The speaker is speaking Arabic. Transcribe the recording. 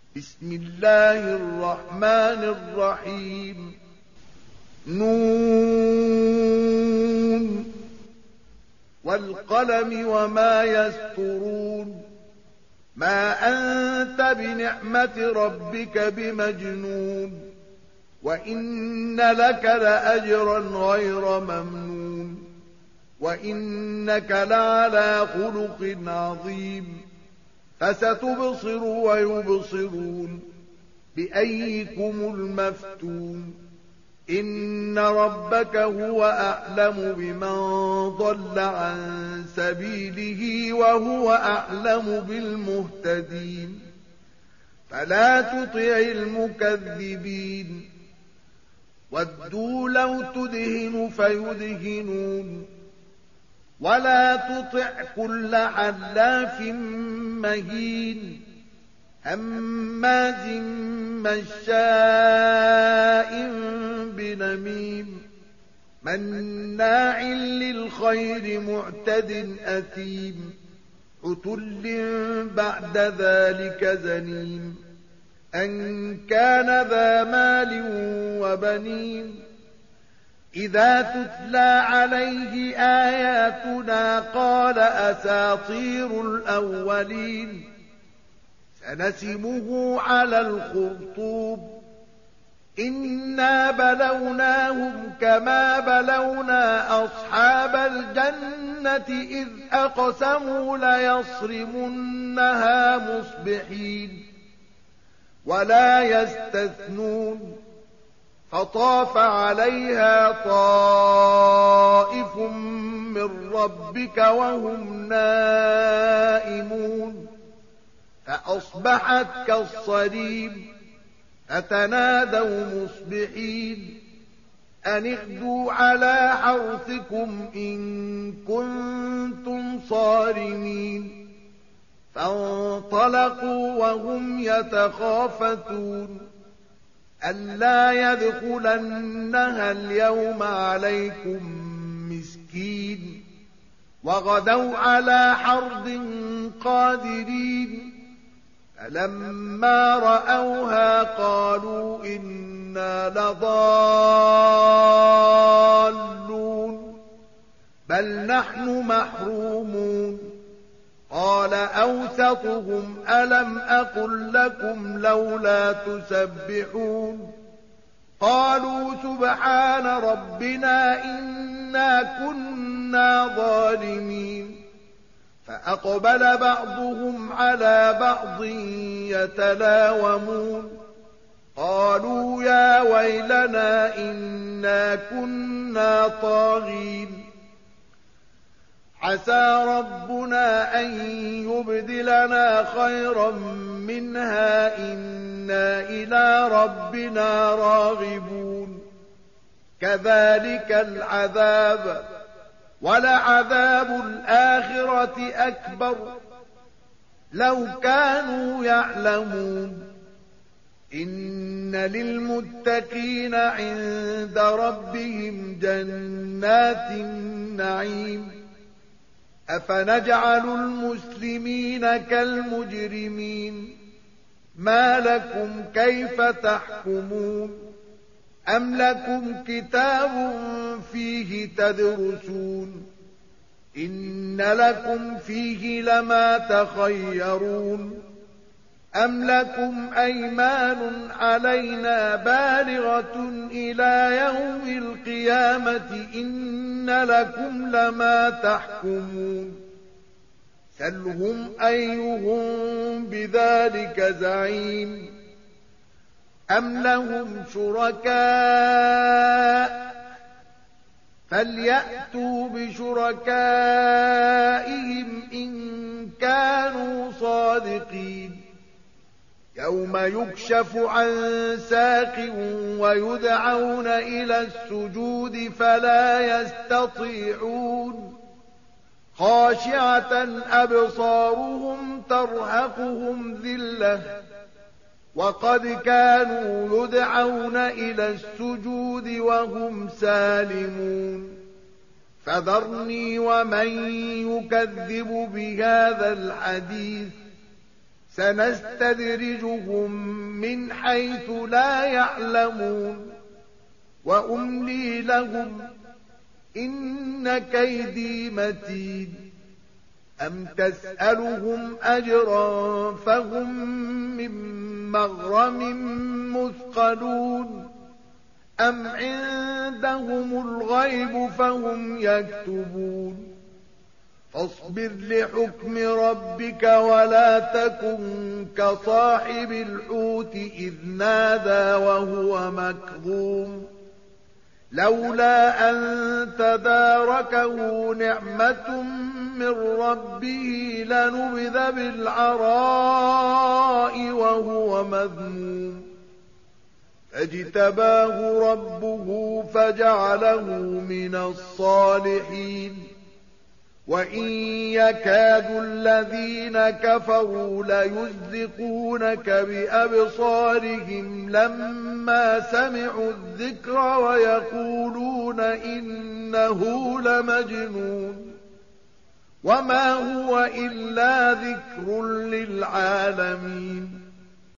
بسم الله الرحمن الرحيم نون والقلم وما يسطرون ما أنت بنعمة ربك بمجنون وإن لك لأجرا غير ممنون وإنك لعلى خلق عظيم فستبصر ويبصرون بأيكم المفتون إن ربك هو أعلم بمن ضل عن سبيله وهو أعلم بالمهتدين فلا تطع المكذبين ودوا لو تدهن فيدهنون ولا تطع كل حلاف مهين هماز مشاء بنميم مناع للخير معتد أثيم عتل بعد ذلك زنيم أن كان ذا مال وبنين إذا تتلى عليه آياتنا قال أساطير الأولين سنسمه على الخرطوم إنا بلوناهم كما بلونا أصحاب الجنة إذ أقسموا ليصرمنها مصبحين ولا يستثنون فطاف عليها طائف من ربك وهم نائمون فأصبحت كالصريم فتنادوا مصبحين أن اغدوا على حرثكم إن كنتم صارمين فانطلقوا وهم يتخافتون ألا يدخلنها اليوم عليكم مسكين وغدوا على حرد قادرين فلما رأوها قالوا إنا لضالون بل نحن محرومون قال أوسطهم ألم أقل لكم لولا تسبحون قالوا سبحان ربنا إنا كنا ظالمين فأقبل بعضهم على بعض يتلاومون قالوا يا ويلنا إنا كنا طاغين عسى ربنا أن يبدلنا خيرا منها إنا إلى ربنا راغبون كذلك العذاب ولعذاب الآخرة أكبر لو كانوا يعلمون إن للمتقين عند ربهم جنات النعيم أفنجعل المسلمين كالمجرمين ما لكم كيف تحكمون أم لكم كتاب فيه تدرسون إن لكم فيه لما تخيرون أم لكم أيمان علينا بالغة إلى يوم القيامة إن لكم لما تحكمون سلهم أيهم بذلك زعيم أم لهم شركاء فليأتوا بشركائهم إن كانوا صادقين يوم يكشف عن ساق ويدعون إلى السجود فلا يستطيعون خاشعة أبصارهم ترهقهم ذلة وقد كانوا يدعون إلى السجود وهم سالمون فذرني ومن يكذب بهذا الحديث سنستدرجهم من حيث لا يعلمون وأملي لهم إن كيدي متين أم تسألهم أجرا فهم من مغرم مثقلون أم عندهم الغيب فهم يكتبون فاصبر لحكم ربك ولا تكن كصاحب الحوت إذ نادى وهو مكظوم لولا أن تداركه نعمة من ربه لنبذ بالعراء وهو مذموم فاجتباه ربه فجعله من الصالحين وإن يكاد الذين كفروا ليزلقونك بأبصارهم لما سمعوا الذكر ويقولون إنه لمجنون وما هو إلا ذكر للعالمين